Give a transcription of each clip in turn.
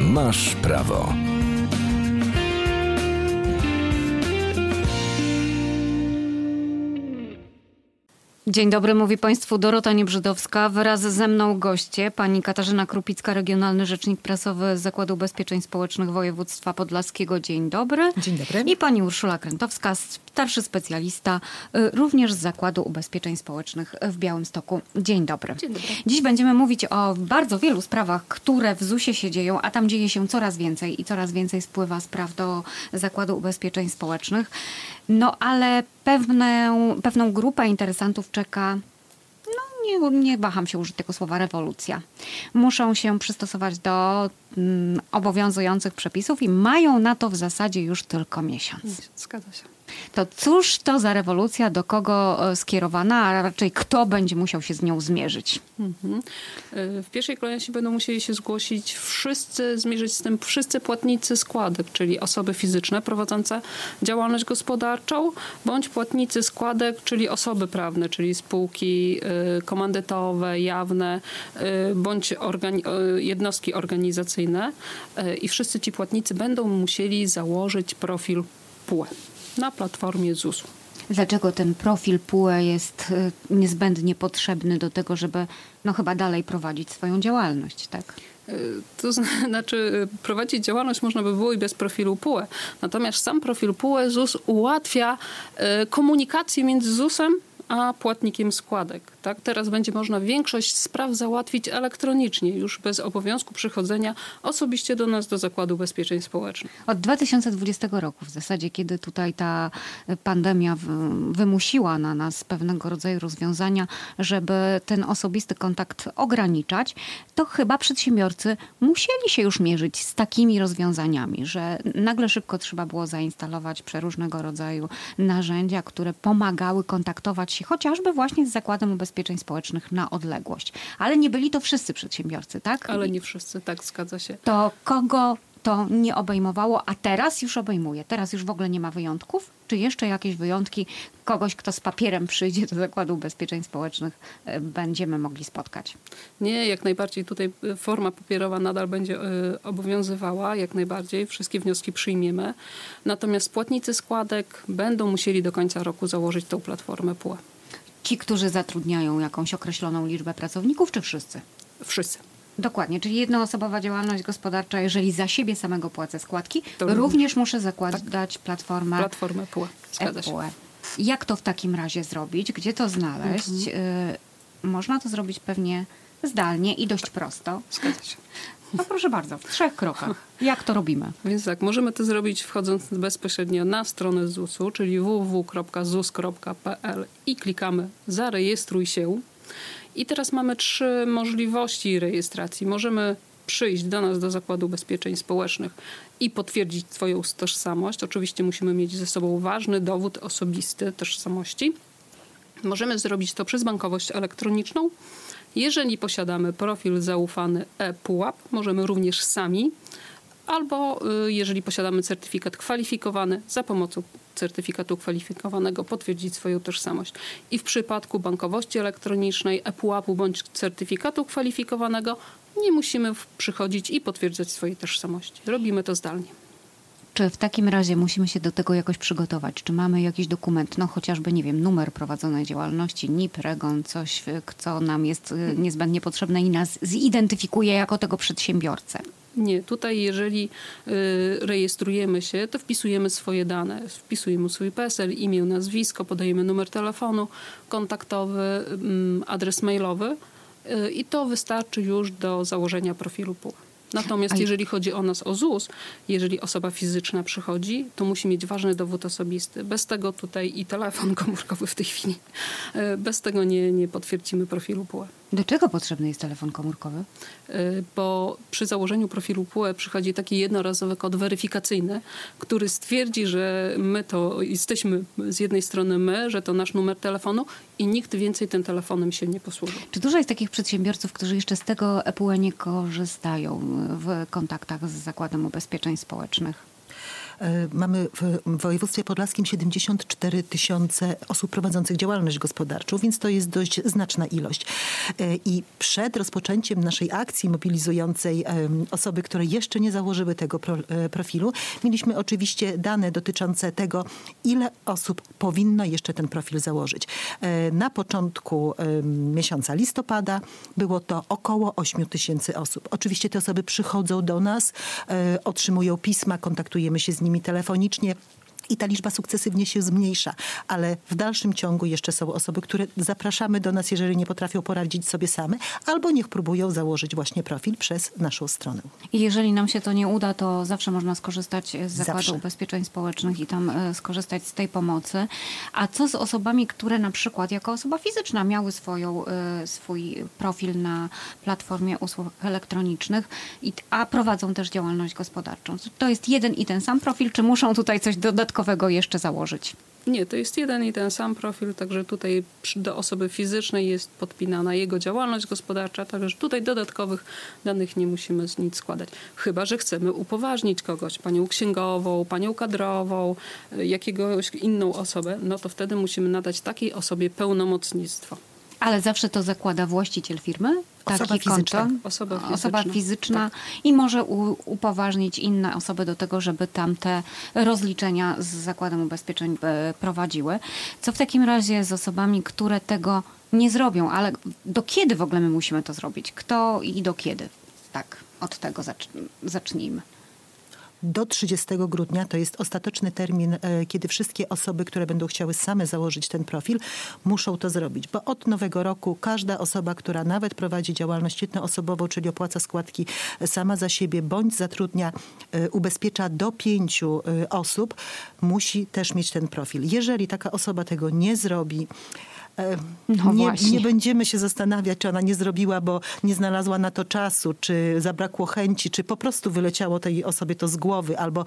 Masz prawo. Dzień dobry, mówi Państwu Dorota Niebrzydowska. Wraz ze mną goście, pani Katarzyna Krupicka, Regionalny Rzecznik Prasowy z Zakładu Ubezpieczeń Społecznych Województwa Podlaskiego. Dzień dobry. Dzień dobry. I pani Urszula Krętowska, starszy specjalista, również z Zakładu Ubezpieczeń Społecznych w Białymstoku. Dzień dobry. Dzień dobry. Dziś będziemy mówić o bardzo wielu sprawach, które w ZUS-ie się dzieją, a tam dzieje się coraz więcej i coraz więcej spływa spraw do Zakładu Ubezpieczeń Społecznych. No ale pewną grupę interesantów czeka, nie waham się użyć tego słowa, rewolucja. Muszą się przystosować do obowiązujących przepisów i mają na to w zasadzie już tylko miesiąc. Zgadza się. To cóż to za rewolucja, do kogo skierowana, a raczej kto będzie musiał się z nią zmierzyć? W pierwszej kolejności będą musieli się zgłosić zmierzyć z tym wszyscy płatnicy składek, czyli osoby fizyczne prowadzące działalność gospodarczą, bądź płatnicy składek, czyli osoby prawne, czyli spółki komandytowe, jawne, bądź jednostki organizacyjne. I wszyscy ci płatnicy będą musieli założyć profil PUE na platformie ZUS-u. Dlaczego ten profil PUE jest niezbędnie potrzebny do tego, żeby chyba dalej prowadzić swoją działalność, tak? To znaczy prowadzić działalność można by było i bez profilu PUE. Natomiast sam profil PUE ZUS ułatwia komunikację między ZUS-em a płatnikiem składek. Tak? Teraz będzie można większość spraw załatwić elektronicznie, już bez obowiązku przychodzenia osobiście do nas, do Zakładu Ubezpieczeń Społecznych. Od 2020 roku w zasadzie, kiedy tutaj ta pandemia wymusiła na nas pewnego rodzaju rozwiązania, żeby ten osobisty kontakt ograniczać, to chyba przedsiębiorcy musieli się już mierzyć z takimi rozwiązaniami, że nagle szybko trzeba było zainstalować przeróżnego rodzaju narzędzia, które pomagały kontaktować się chociażby właśnie z Zakładem Ubezpieczeń Społecznych na odległość. Ale nie byli to wszyscy przedsiębiorcy, tak? Ale nie wszyscy, tak, zgadza się. To kogo to nie obejmowało, a teraz już obejmuje? Teraz już w ogóle nie ma wyjątków? Czy jeszcze jakieś wyjątki kogoś, kto z papierem przyjdzie do Zakładu Ubezpieczeń Społecznych, będziemy mogli spotkać? Nie, jak najbardziej tutaj forma papierowa nadal będzie obowiązywała, jak najbardziej. Wszystkie wnioski przyjmiemy. Natomiast płatnicy składek będą musieli do końca roku założyć tą platformę PUE. Ci, którzy zatrudniają jakąś określoną liczbę pracowników, czy wszyscy? Wszyscy. Dokładnie, czyli jednoosobowa działalność gospodarcza, jeżeli za siebie samego płacę składki, To również muszę zakładać platformę PUE. Zgadza się. PUE. Jak to w takim razie zrobić? Gdzie to znaleźć? Można to zrobić pewnie zdalnie i dość prosto. Zgadza się. No proszę bardzo, w 3 krokach. Jak to robimy? Więc tak, możemy to zrobić wchodząc bezpośrednio na stronę ZUS-u, czyli www.zus.pl i klikamy zarejestruj się. I teraz mamy 3 możliwości rejestracji. Możemy przyjść do nas do Zakładu Ubezpieczeń Społecznych i potwierdzić swoją tożsamość. Oczywiście musimy mieć ze sobą ważny dowód osobisty tożsamości. Możemy zrobić to przez bankowość elektroniczną. Jeżeli posiadamy profil zaufany ePUAP, możemy również sami. Albo jeżeli posiadamy certyfikat kwalifikowany, za pomocą certyfikatu kwalifikowanego potwierdzić swoją tożsamość. I w przypadku bankowości elektronicznej, ePUAP-u bądź certyfikatu kwalifikowanego nie musimy przychodzić i potwierdzać swojej tożsamości. Robimy to zdalnie. Czy w takim razie musimy się do tego jakoś przygotować? Czy mamy jakiś dokument, chociażby, nie wiem, numer prowadzonej działalności, NIP, REGON, coś, co nam jest niezbędnie potrzebne i nas zidentyfikuje jako tego przedsiębiorcę? Nie, tutaj jeżeli rejestrujemy się, to wpisujemy swoje dane. Wpisujemy swój PESEL, imię, nazwisko, podajemy numer telefonu kontaktowy, adres mailowy i to wystarczy już do założenia profilu PUE. Natomiast jeżeli chodzi o nas, o ZUS, jeżeli osoba fizyczna przychodzi, to musi mieć ważny dowód osobisty. Bez tego tutaj i telefon komórkowy w tej chwili. Bez tego nie potwierdzimy profilu PUE. Do czego potrzebny jest telefon komórkowy? Bo przy założeniu profilu PUE przychodzi taki jednorazowy kod weryfikacyjny, który stwierdzi, że my to jesteśmy z jednej strony my, że to nasz numer telefonu i nikt więcej tym telefonem się nie posłuży. Czy dużo jest takich przedsiębiorców, którzy jeszcze z tego ePUE nie korzystają w kontaktach z Zakładem Ubezpieczeń Społecznych? Mamy w województwie podlaskim 74 tysiące osób prowadzących działalność gospodarczą, więc to jest dość znaczna ilość. I przed rozpoczęciem naszej akcji mobilizującej osoby, które jeszcze nie założyły tego profilu, mieliśmy oczywiście dane dotyczące tego, ile osób powinno jeszcze ten profil założyć. Na początku miesiąca listopada było to około 8 tysięcy osób. Oczywiście te osoby przychodzą do nas, otrzymują pisma, kontaktujemy się z nimi telefonicznie. I ta liczba sukcesywnie się zmniejsza, ale w dalszym ciągu jeszcze są osoby, które zapraszamy do nas, jeżeli nie potrafią poradzić sobie same, albo niech próbują założyć właśnie profil przez naszą stronę. I jeżeli nam się to nie uda, to zawsze można skorzystać z Zakładu Zawsze. Ubezpieczeń Społecznych i tam skorzystać z tej pomocy. A co z osobami, które na przykład jako osoba fizyczna miały swój profil na platformie usług elektronicznych, a prowadzą też działalność gospodarczą? To jest jeden i ten sam profil, czy muszą tutaj coś dodatkowego jeszcze założyć? Nie, to jest jeden i ten sam profil, także tutaj do osoby fizycznej jest podpinana jego działalność gospodarcza, także tutaj dodatkowych danych nie musimy nic składać. Chyba że chcemy upoważnić kogoś, panią księgową, panią kadrową, jakiegoś inną osobę, no to wtedy musimy nadać takiej osobie pełnomocnictwo. Ale zawsze to zakłada właściciel firmy? Osoba Takie fizyczna. konto? Osoba fizyczna Tak. i może upoważnić inne osoby do tego, żeby tamte rozliczenia z Zakładem Ubezpieczeń prowadziły. Co w takim razie z osobami, które tego nie zrobią? Ale do kiedy w ogóle my musimy to zrobić? Kto i do kiedy? Tak, od tego zacznijmy. Do 30 grudnia to jest ostateczny termin, kiedy wszystkie osoby, które będą chciały same założyć ten profil, muszą to zrobić. Bo od nowego roku każda osoba, która nawet prowadzi działalność jednoosobową, czyli opłaca składki sama za siebie, bądź zatrudnia, ubezpiecza do 5 osób, musi też mieć ten profil. Jeżeli taka osoba tego nie zrobi, nie będziemy się zastanawiać, czy ona nie zrobiła, bo nie znalazła na to czasu, czy zabrakło chęci, czy po prostu wyleciało tej osobie to z głowy, albo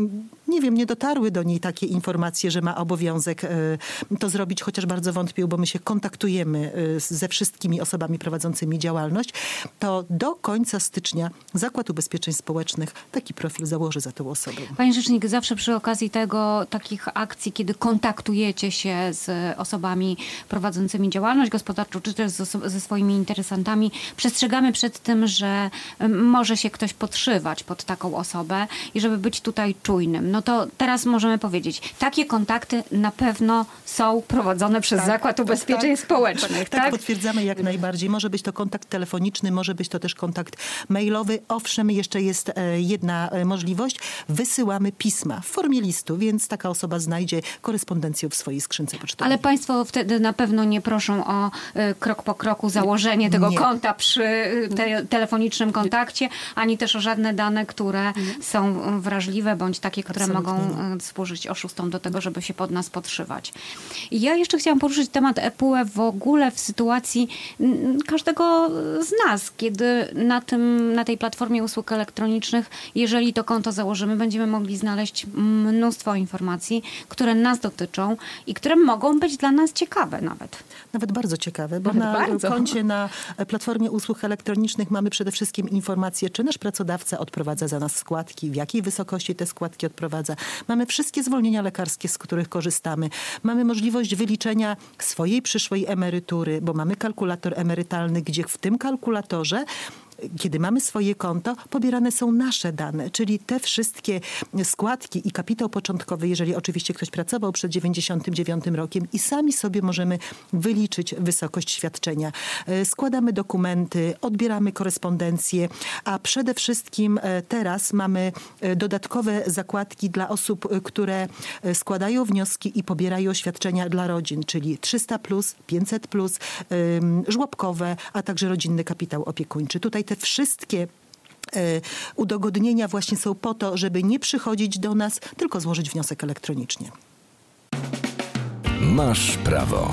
nie wiem, nie dotarły do niej takie informacje, że ma obowiązek to zrobić, chociaż bardzo wątpię, bo my się kontaktujemy ze wszystkimi osobami prowadzącymi działalność, to do końca stycznia Zakład Ubezpieczeń Społecznych taki profil założy za tą osobę. Pani Rzecznik, zawsze przy okazji takich akcji, kiedy kontaktujecie się z osobami prowadzącymi działalność gospodarczą, czy też ze swoimi interesantami, przestrzegamy przed tym, że może się ktoś podszywać pod taką osobę i żeby być tutaj czujnym. No to teraz możemy powiedzieć, takie kontakty na pewno są prowadzone przez Zakład Ubezpieczeń Społecznych. Tak, potwierdzamy jak najbardziej. Może być to kontakt telefoniczny, może być to też kontakt mailowy. Owszem, jeszcze jest jedna możliwość. Wysyłamy pisma w formie listu, więc taka osoba znajdzie korespondencję w swojej skrzynce pocztowej. Ale państwo wtedy na pewno nie proszą o krok po kroku założenie tego konta przy telefonicznym kontakcie, ani też o żadne dane, które są wrażliwe, bądź takie, które mogą służyć oszustom do tego, żeby się pod nas podszywać. I ja jeszcze chciałam poruszyć temat ePUE w ogóle w sytuacji każdego z nas, kiedy na tej platformie usług elektronicznych, jeżeli to konto założymy, będziemy mogli znaleźć mnóstwo informacji, które nas dotyczą i które mogą być dla nas ciekawe nawet. Nawet bardzo ciekawe, bo na koncie na platformie usług elektronicznych mamy przede wszystkim informacje, czy nasz pracodawca odprowadza za nas składki, w jakiej wysokości te składki odprowadza. Mamy wszystkie zwolnienia lekarskie, z których korzystamy. Mamy możliwość wyliczenia swojej przyszłej emerytury, bo mamy kalkulator emerytalny, gdzie w tym kalkulatorze, kiedy mamy swoje konto, pobierane są nasze dane, czyli te wszystkie składki i kapitał początkowy, jeżeli oczywiście ktoś pracował przed 99 rokiem i sami sobie możemy wyliczyć wysokość świadczenia. Składamy dokumenty, odbieramy korespondencję, a przede wszystkim teraz mamy dodatkowe zakładki dla osób, które składają wnioski i pobierają świadczenia dla rodzin, czyli 300+, 500+, żłobkowe, a także rodzinny kapitał opiekuńczy. Tutaj te wszystkie udogodnienia właśnie są po to, żeby nie przychodzić do nas, tylko złożyć wniosek elektronicznie. Masz prawo.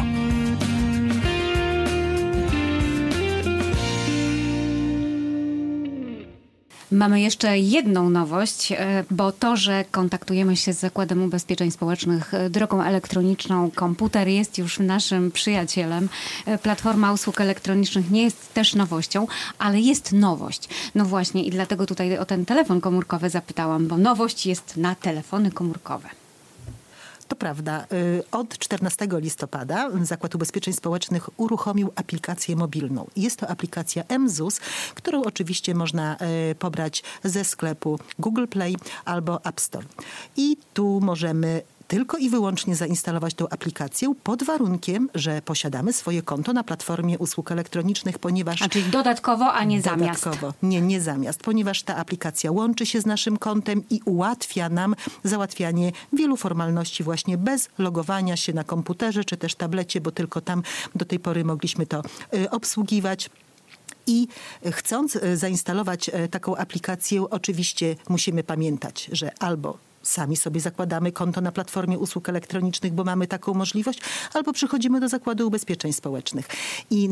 Mamy jeszcze jedną nowość, bo to, że kontaktujemy się z Zakładem Ubezpieczeń Społecznych drogą elektroniczną, komputer jest już naszym przyjacielem. Platforma usług elektronicznych nie jest też nowością, ale jest nowość. No właśnie i dlatego tutaj o ten telefon komórkowy zapytałam, bo nowość jest na telefony komórkowe. To prawda. Od 14 listopada Zakład Ubezpieczeń Społecznych uruchomił aplikację mobilną. Jest to aplikacja mZUS, którą oczywiście można pobrać ze sklepu Google Play albo App Store. I tu możemy tylko i wyłącznie zainstalować tę aplikację pod warunkiem, że posiadamy swoje konto na platformie usług elektronicznych, ponieważ... A czyli dodatkowo, a nie zamiast. Dodatkowo. Nie zamiast, ponieważ ta aplikacja łączy się z naszym kontem i ułatwia nam załatwianie wielu formalności właśnie bez logowania się na komputerze czy też tablecie, bo tylko tam do tej pory mogliśmy to obsługiwać. I chcąc zainstalować taką aplikację, oczywiście musimy pamiętać, że albo sami sobie zakładamy konto na platformie usług elektronicznych, bo mamy taką możliwość, albo przychodzimy do Zakładu Ubezpieczeń Społecznych. I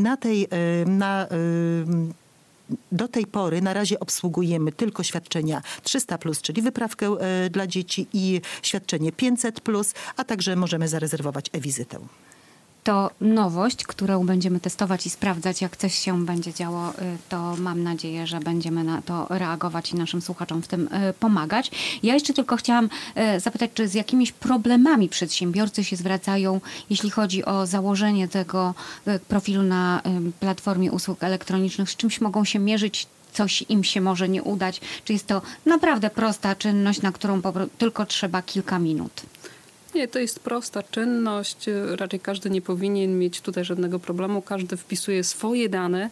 do tej pory na razie obsługujemy tylko świadczenia 300+, czyli wyprawkę dla dzieci i świadczenie 500+, a także możemy zarezerwować e-wizytę. To nowość, którą będziemy testować i sprawdzać, jak coś się będzie działo, to mam nadzieję, że będziemy na to reagować i naszym słuchaczom w tym pomagać. Ja jeszcze tylko chciałam zapytać, czy z jakimiś problemami przedsiębiorcy się zwracają, jeśli chodzi o założenie tego profilu na platformie usług elektronicznych, z czymś mogą się mierzyć, coś im się może nie udać? Czy jest to naprawdę prosta czynność, na którą tylko trzeba kilka minut? Nie, to jest prosta czynność. Raczej każdy nie powinien mieć tutaj żadnego problemu. Każdy wpisuje swoje dane.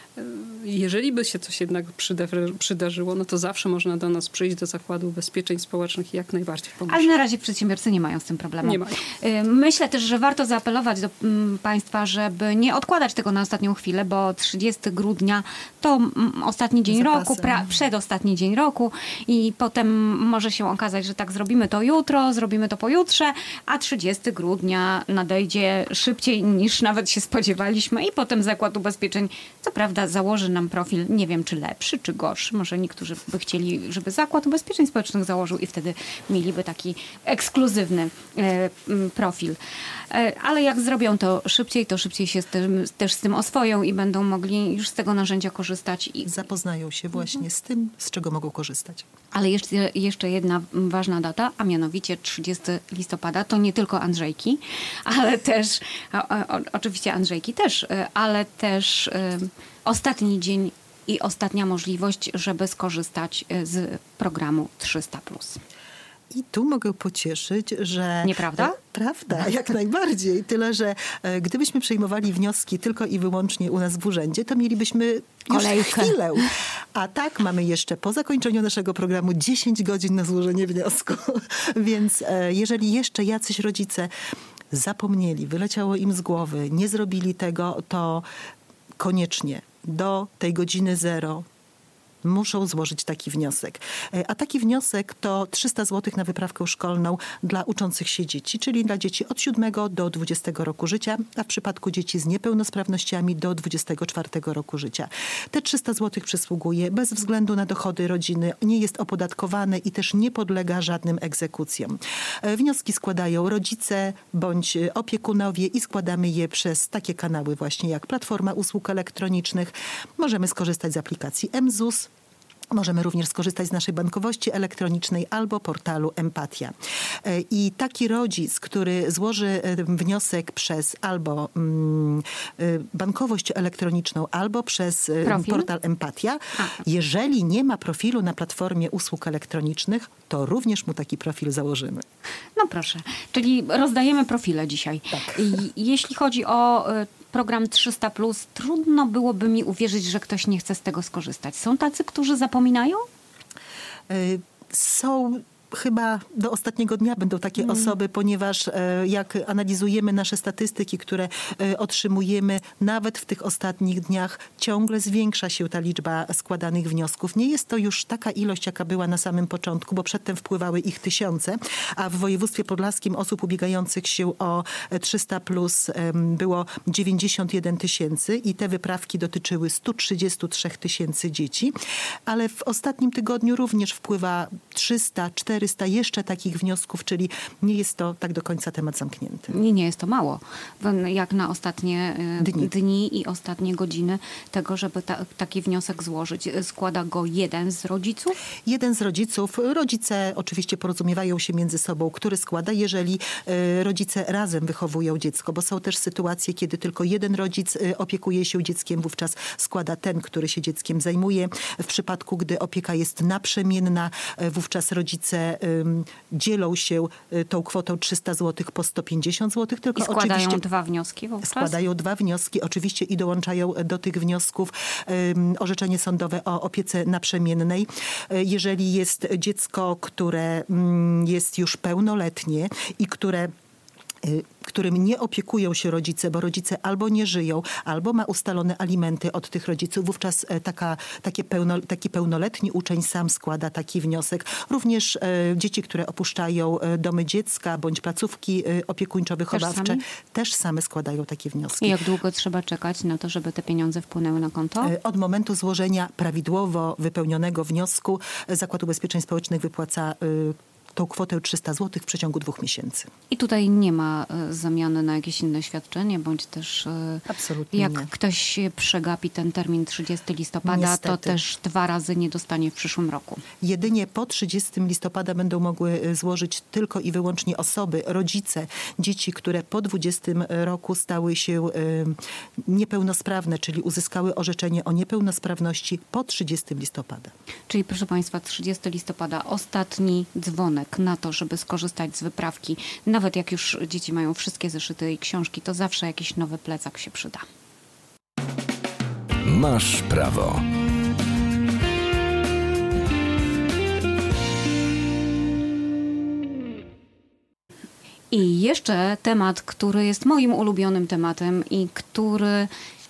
Jeżeli by się coś jednak przydarzyło, no to zawsze można do nas przyjść, do Zakładu Ubezpieczeń Społecznych i jak najbardziej pomóc. Ale na razie przedsiębiorcy nie mają z tym problemu. Nie mają. Myślę też, że warto zaapelować do Państwa, żeby nie odkładać tego na ostatnią chwilę, bo 30 grudnia to ostatni dzień roku, przedostatni dzień roku i potem może się okazać, że tak zrobimy to jutro, zrobimy to pojutrze, a 30 grudnia nadejdzie szybciej niż nawet się spodziewaliśmy i potem Zakład Ubezpieczeń, co prawda, założy nam profil, nie wiem czy lepszy, czy gorszy. Może niektórzy by chcieli, żeby Zakład Ubezpieczeń Społecznych założył i wtedy mieliby taki ekskluzywny profil. Ale jak zrobią to szybciej się też z tym oswoją i będą mogli już z tego narzędzia korzystać. Zapoznają się właśnie z tym, z czego mogą korzystać. Ale jeszcze jedna ważna data, a mianowicie 30 listopada, to nie tylko Andrzejki, ale też, oczywiście Andrzejki też, ale też ostatni dzień i ostatnia możliwość, żeby skorzystać z programu 300+. I tu mogę pocieszyć, że... Nieprawda? Prawda, jak najbardziej. Tyle, że gdybyśmy przyjmowali wnioski tylko i wyłącznie u nas w urzędzie, to mielibyśmy kolejkę. Już chwilę. A tak mamy jeszcze po zakończeniu naszego programu 10 godzin na złożenie wniosku. Więc jeżeli jeszcze jacyś rodzice zapomnieli, wyleciało im z głowy, nie zrobili tego, to koniecznie do tej godziny 0 muszą złożyć taki wniosek. A taki wniosek to 300 zł na wyprawkę szkolną dla uczących się dzieci, czyli dla dzieci od 7 do 20 roku życia, a w przypadku dzieci z niepełnosprawnościami do 24 roku życia. Te 300 zł przysługuje bez względu na dochody rodziny, nie jest opodatkowane i też nie podlega żadnym egzekucjom. Wnioski składają rodzice bądź opiekunowie i składamy je przez takie kanały właśnie jak Platforma Usług Elektronicznych. Możemy skorzystać z aplikacji mZUS. Możemy również skorzystać z naszej bankowości elektronicznej albo portalu Empatia. I taki rodzic, który złoży wniosek przez albo bankowość elektroniczną, albo przez portal Empatia, jeżeli nie ma profilu na Platformie Usług Elektronicznych, to również mu taki profil założymy. No proszę, czyli rozdajemy profile dzisiaj. Tak. Jeśli chodzi o program 300+, trudno byłoby mi uwierzyć, że ktoś nie chce z tego skorzystać. Są tacy, którzy zapominają? Są chyba do ostatniego dnia będą takie osoby, ponieważ jak analizujemy nasze statystyki, które otrzymujemy, nawet w tych ostatnich dniach ciągle zwiększa się ta liczba składanych wniosków. Nie jest to już taka ilość, jaka była na samym początku, bo przedtem wpływały ich tysiące, a w województwie podlaskim osób ubiegających się o 300+ było 91 tysięcy i te wyprawki dotyczyły 133 tysięcy dzieci, ale w ostatnim tygodniu również wpływa 300, 400 jeszcze takich wniosków, czyli nie jest to tak do końca temat zamknięty. Nie jest to mało, jak na ostatnie dni i ostatnie godziny tego, żeby taki wniosek złożyć. Składa go jeden z rodziców? Jeden z rodziców. Rodzice oczywiście porozumiewają się między sobą, który składa, jeżeli rodzice razem wychowują dziecko, bo są też sytuacje, kiedy tylko jeden rodzic opiekuje się dzieckiem, wówczas składa ten, który się dzieckiem zajmuje. W przypadku, gdy opieka jest naprzemienna, wówczas rodzice dzielą się tą kwotą 300 zł po 150 zł. Tylko i składają oczywiście dwa wnioski wówczas? Składają dwa wnioski oczywiście i dołączają do tych wniosków orzeczenie sądowe o opiece naprzemiennej. Jeżeli jest dziecko, które jest już pełnoletnie i którym nie opiekują się rodzice, bo rodzice albo nie żyją, albo ma ustalone alimenty od tych rodziców. Wówczas taki pełnoletni uczeń sam składa taki wniosek. Również dzieci, które opuszczają domy dziecka bądź placówki opiekuńczo-wychowawcze, też same składają takie wnioski. I jak długo trzeba czekać na to, żeby te pieniądze wpłynęły na konto? Od momentu złożenia prawidłowo wypełnionego wniosku Zakład Ubezpieczeń Społecznych wypłaca tą kwotę 300 zł w przeciągu 2 miesięcy. I tutaj nie ma zamiany na jakieś inne świadczenie, bądź też absolutnie jak nie. ktoś przegapi ten termin 30 listopada, Niestety. to też 2 razy nie dostanie w przyszłym roku. Jedynie po 30 listopada będą mogły złożyć tylko i wyłącznie osoby, rodzice, dzieci, które po 20 roku stały się niepełnosprawne, czyli uzyskały orzeczenie o niepełnosprawności po 30 listopada. Czyli proszę Państwa, 30 listopada, ostatni dzwonek na to, żeby skorzystać z wyprawki. Nawet jak już dzieci mają wszystkie zeszyty i książki, to zawsze jakiś nowy plecak się przyda. Masz prawo. I jeszcze temat, który jest moim ulubionym tematem i który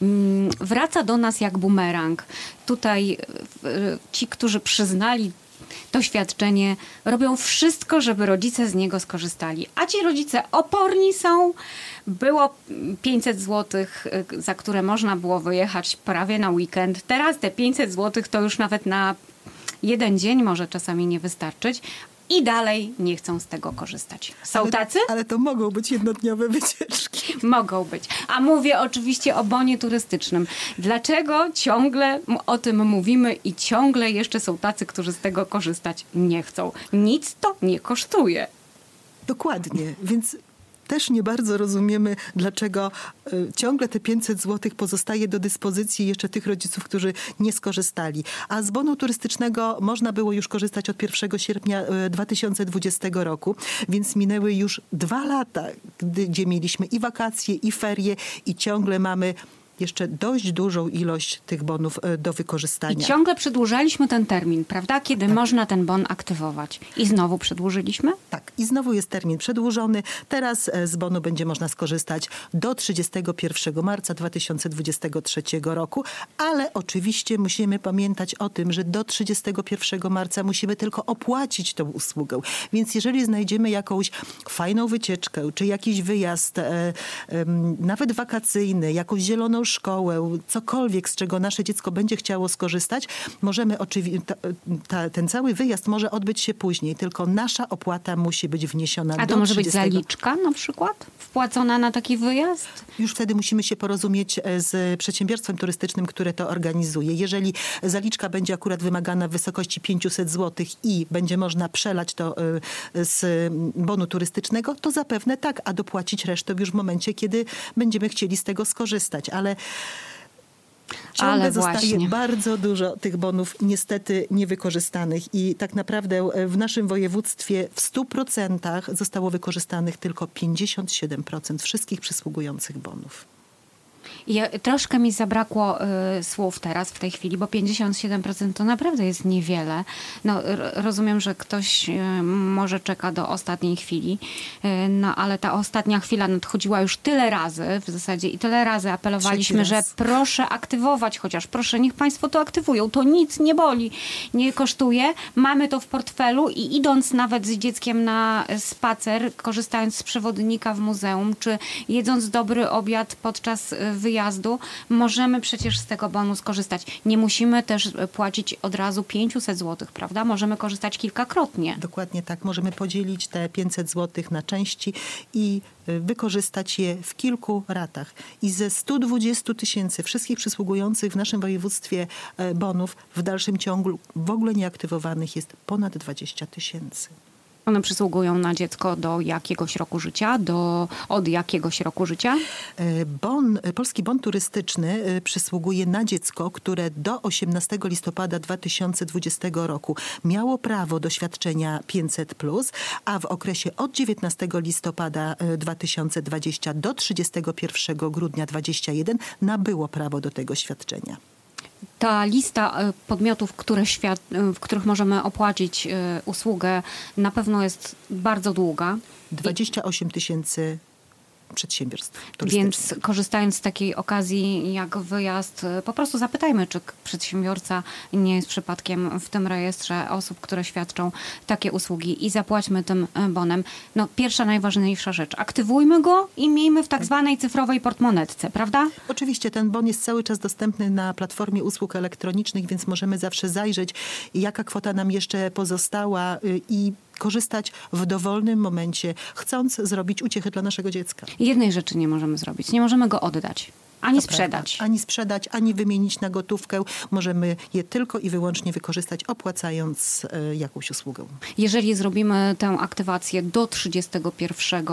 wraca do nas jak bumerang. Tutaj ci, którzy przyznali to świadczenie, robią wszystko, żeby rodzice z niego skorzystali. A ci rodzice oporni są. Było 500 zł, za które można było wyjechać prawie na weekend. Teraz te 500 zł to już nawet na jeden dzień może czasami nie wystarczyć. I dalej nie chcą z tego korzystać. Są tacy? Ale to mogą być jednodniowe wycieczki. Mogą być. A mówię oczywiście o bonie turystycznym. Dlaczego ciągle o tym mówimy i ciągle jeszcze są tacy, którzy z tego korzystać nie chcą? Nic to nie kosztuje. Dokładnie, więc też nie bardzo rozumiemy, dlaczego ciągle te 500 zł pozostaje do dyspozycji jeszcze tych rodziców, którzy nie skorzystali. A z bonu turystycznego można było już korzystać od 1 sierpnia 2020 roku, więc minęły już 2 lata, gdzie mieliśmy i wakacje, i ferie i ciągle mamy jeszcze dość dużą ilość tych bonów do wykorzystania. I ciągle przedłużaliśmy ten termin, prawda? Kiedy można ten bon aktywować. I znowu przedłużyliśmy? Tak. I znowu jest termin przedłużony. Teraz z bonu będzie można skorzystać do 31 marca 2023 roku, ale oczywiście musimy pamiętać o tym, że do 31 marca musimy tylko opłacić tę usługę. Więc jeżeli znajdziemy jakąś fajną wycieczkę, czy jakiś wyjazd, nawet wakacyjny, jakąś zieloną szkołę, cokolwiek, z czego nasze dziecko będzie chciało skorzystać, możemy ten cały wyjazd może odbyć się później, tylko nasza opłata musi być wniesiona do 30. A to może być zaliczka na przykład wpłacona na taki wyjazd? Już wtedy musimy się porozumieć z przedsiębiorstwem turystycznym, które to organizuje. Jeżeli zaliczka będzie akurat wymagana w wysokości 500 zł i będzie można przelać to z bonu turystycznego, to zapewne tak, a dopłacić resztę już w momencie, kiedy będziemy chcieli z tego skorzystać. Ale ciągle zostaje bardzo dużo tych bonów niestety niewykorzystanych i tak naprawdę w naszym województwie w 100% zostało wykorzystanych tylko 57% wszystkich przysługujących bonów. Troszkę mi zabrakło słów teraz w tej chwili, bo 57% to naprawdę jest niewiele. No, rozumiem, że ktoś może czeka do ostatniej chwili, no ale ta ostatnia chwila nadchodziła już tyle razy w zasadzie i tyle razy apelowaliśmy, że proszę aktywować, chociaż proszę, niech państwo to aktywują. To nic nie boli, nie kosztuje. Mamy to w portfelu i idąc nawet z dzieckiem na spacer, korzystając z przewodnika w muzeum, czy jedząc dobry obiad podczas wyjazdu, możemy przecież z tego bonu skorzystać. Nie musimy też płacić od razu 500 zł, prawda? Możemy korzystać kilkakrotnie. Dokładnie tak. Możemy podzielić te 500 zł na części i wykorzystać je w kilku ratach. I ze 120 000 wszystkich przysługujących w naszym województwie bonów w dalszym ciągu w ogóle nieaktywowanych jest ponad 20 000. One przysługują na dziecko do jakiegoś roku życia? Od jakiegoś roku życia? Polski bon turystyczny przysługuje na dziecko, które do 18 listopada 2020 roku miało prawo do świadczenia 500+, a w okresie od 19 listopada 2020 do 31 grudnia 2021 nabyło prawo do tego świadczenia. Ta lista podmiotów, w których możemy opłacić usługę, na pewno jest bardzo długa. 28 000 przedsiębiorstw turystycznych. Więc korzystając z takiej okazji jak wyjazd, po prostu zapytajmy, czy przedsiębiorca nie jest przypadkiem w tym rejestrze osób, które świadczą takie usługi i zapłaćmy tym bonem. No, pierwsza, najważniejsza rzecz. Aktywujmy go i miejmy w tak zwanej cyfrowej portmonetce, prawda? Oczywiście ten bon jest cały czas dostępny na platformie usług elektronicznych, więc możemy zawsze zajrzeć, jaka kwota nam jeszcze pozostała i korzystać w dowolnym momencie, chcąc zrobić uciechę dla naszego dziecka. Jednej rzeczy nie możemy zrobić. Nie możemy go oddać. Ani sprzedać. Ani sprzedać, ani wymienić na gotówkę. Możemy je tylko i wyłącznie wykorzystać, opłacając jakąś usługę. Jeżeli zrobimy tę aktywację do 31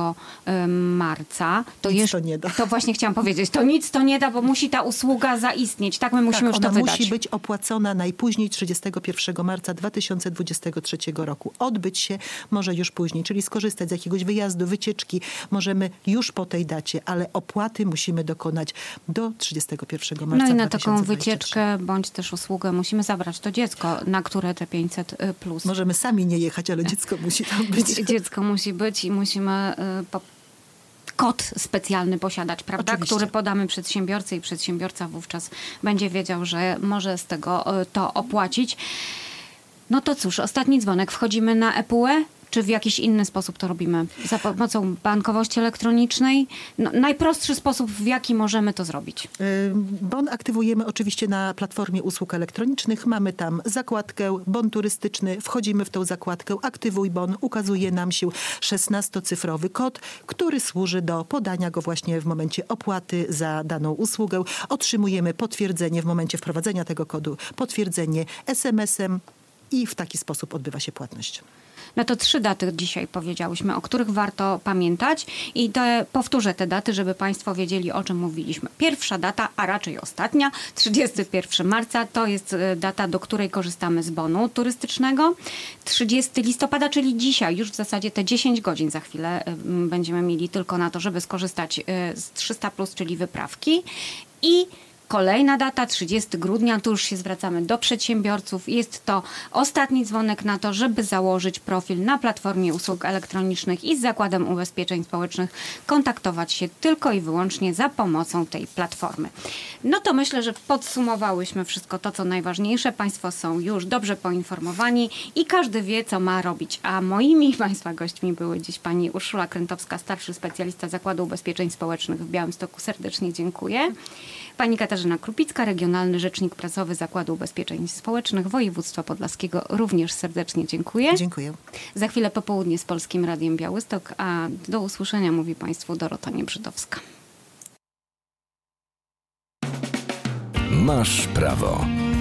marca, to nic to nie da. To właśnie chciałam powiedzieć. To nic to nie da, bo musi ta usługa zaistnieć. Tak, my musimy już to wydać. Ona musi być opłacona najpóźniej 31 marca 2023 roku. Odbyć się może już później, czyli skorzystać z jakiegoś wyjazdu, wycieczki. Możemy już po tej dacie, ale opłaty musimy dokonać do 31 marca. No i na 2023. taką wycieczkę bądź też usługę musimy zabrać to dziecko, na które te 500+. Możemy sami nie jechać, ale dziecko musi tam być. Dziecko musi być i musimy kod specjalny posiadać, prawda? Oczywiście. Który podamy przedsiębiorcy i przedsiębiorca wówczas będzie wiedział, że może z tego to opłacić. No to cóż, ostatni dzwonek. Wchodzimy na ePUE? Czy w jakiś inny sposób to robimy? Za pomocą bankowości elektronicznej? No, najprostszy sposób, w jaki możemy to zrobić? Bon aktywujemy oczywiście na platformie usług elektronicznych. Mamy tam zakładkę bon turystyczny. Wchodzimy w tą zakładkę aktywuj bon. Ukazuje nam się 16-cyfrowy kod, który służy do podania go właśnie w momencie opłaty za daną usługę. Otrzymujemy potwierdzenie w momencie wprowadzenia tego kodu, potwierdzenie SMS-em i w taki sposób odbywa się płatność. No to 3 daty dzisiaj powiedziałyśmy, o których warto pamiętać i powtórzę te daty, żeby państwo wiedzieli, o czym mówiliśmy. Pierwsza data, a raczej ostatnia, 31 marca, to jest data, do której korzystamy z bonu turystycznego. 30 listopada, czyli dzisiaj, już w zasadzie te 10 godzin za chwilę będziemy mieli tylko na to, żeby skorzystać z 300+, czyli wyprawki. I kolejna data, 30 grudnia, tu już się zwracamy do przedsiębiorców. Jest to ostatni dzwonek na to, żeby założyć profil na platformie usług elektronicznych i z Zakładem Ubezpieczeń Społecznych kontaktować się tylko i wyłącznie za pomocą tej platformy. No to myślę, że podsumowałyśmy wszystko to, co najważniejsze. Państwo są już dobrze poinformowani i każdy wie, co ma robić. A moimi Państwa gośćmi były dziś pani Urszula Krętowska, starszy specjalista Zakładu Ubezpieczeń Społecznych w Białymstoku. Serdecznie dziękuję. Pani Katarzyna Krupicka, Regionalny Rzecznik Prasowy Zakładu Ubezpieczeń Społecznych Województwa Podlaskiego. Również serdecznie dziękuję. Dziękuję. Za chwilę popołudnie z Polskim Radiem Białystok, a do usłyszenia mówi Państwu Dorota Niebrzydowska. Masz prawo.